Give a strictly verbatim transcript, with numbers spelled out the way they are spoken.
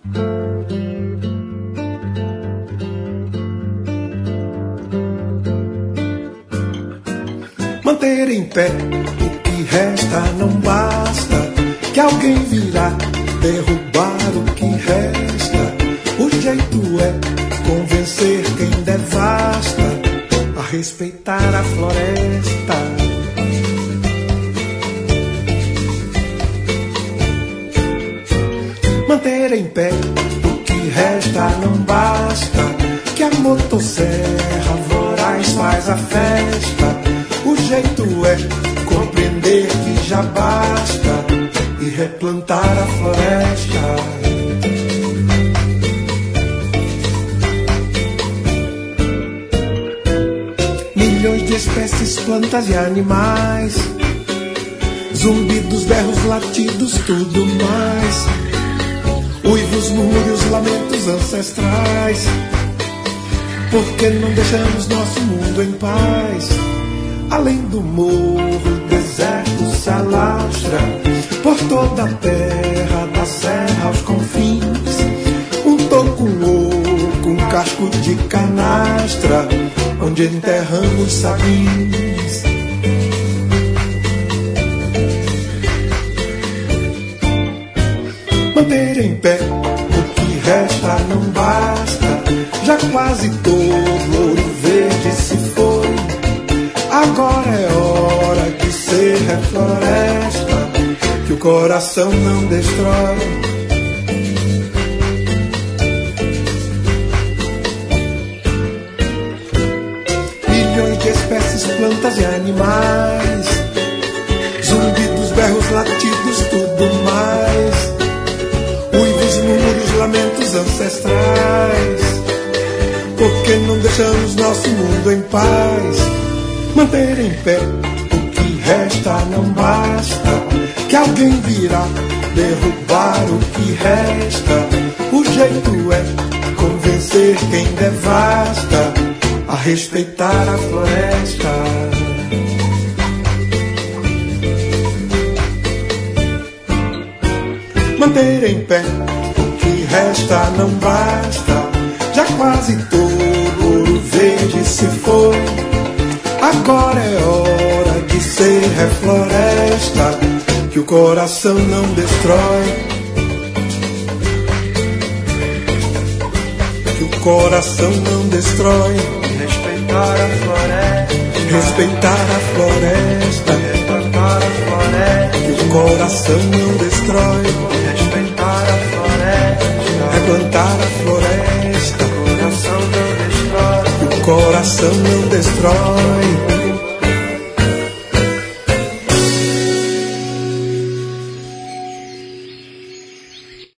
Manter em pé o que resta não basta, que alguém virá derrubar o que resta. O jeito é convencer quem devasta a respeitar a floresta. Manter em pé o que resta não basta, que a motosserra voraz faz a festa. O jeito é compreender que já basta e replantar a floresta. Milhões de espécies, plantas e animais, zumbidos, berros, latidos, tudo mais. Uivos, murmúrios, lamentos ancestrais. Por que não deixamos nosso mundo em paz? Além do morro, o deserto se alastra por toda a terra, da serra aos confins. Um toco, um oco, um casco de canastra, onde enterramos sabins. Manter em pé o que resta não basta, já quase todo ouro verde se foi. Agora é hora de ser refloresta, que o coração não destrói. Milhões de espécies, plantas e animais, zumbidos, berros, latidos, tudo mais. Uivos, murmúrios, lamentos ancestrais. Por que não deixamos nosso mundo em paz? Manter em pé o que resta não basta, que alguém virá derrubar o que resta. O jeito é convencer quem devasta a respeitar a floresta. Manter em pé o que resta não basta, já quase todo ouro verde se foi. Agora é hora de ser refloresta, que o coração não destrói. Que o coração não destrói. Respeitar a floresta. Respeitar a floresta. Replantar a floresta. Que o coração não destrói. Respeitar a floresta. Replantar a floresta. O coração não destrói. Que o coração não destrói.